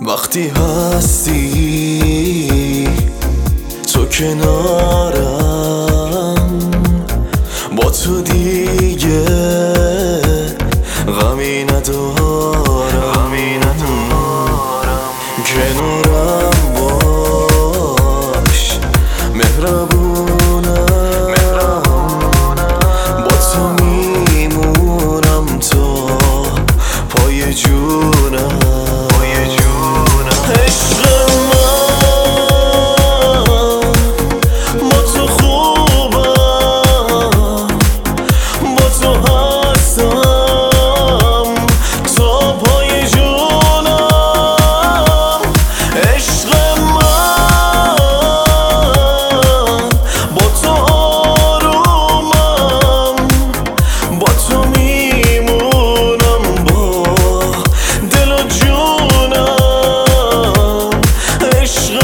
وقتی هستی تو کنارم، با تو دیگه غمی ندارم. کنارم باش، مهربونم، با تو میمونم تا پای جونم. عشق من با تو خوبم، با تو هستم تا پای جونم. عشق من با تو آرومم، با تو میمونم با دل و جونم. عشق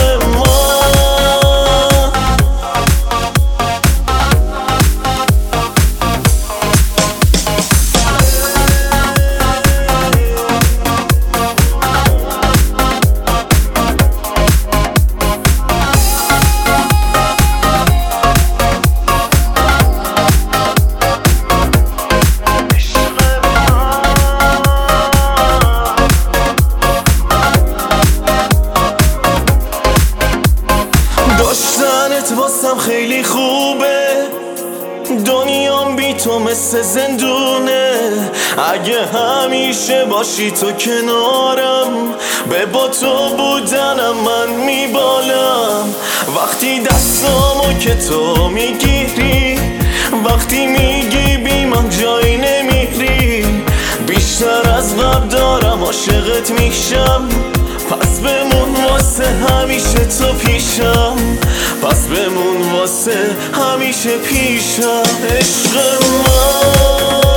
داشتنت واسم خیلی خوبه، دنیام بی تو مثل زندونه. اگه همیشه باشی تو کنارم، به با تو بودنم من میبالم. وقتی دستامو که تو میگیری، وقتی میگی بی من جایی نمیری، بیشتر از قبل دارم عاشقت میشم. پس بمون واسه همیشه تو پیشم، پس بمون واسه همیشه پیشم. عشق من